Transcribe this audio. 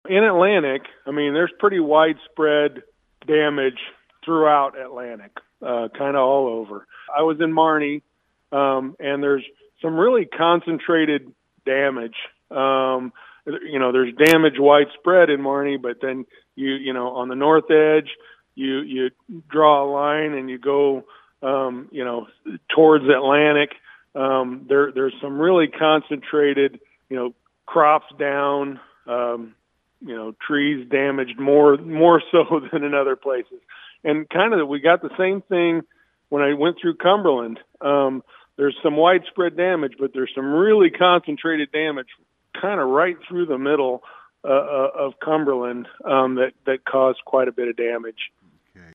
In Atlantic, I mean, there's pretty widespread damage throughout Atlantic, kind of all over. I was in Marne, and there's some really concentrated damage. There's damage widespread in Marne, but then on the north edge, you draw a line and you go, towards Atlantic. There's some really concentrated, crops down, trees damaged more so than in other places. And kind of we got the same thing when I went through Cumberland. There's some widespread damage, but there's some really concentrated damage kind of right through the middle of Cumberland that caused quite a bit of damage.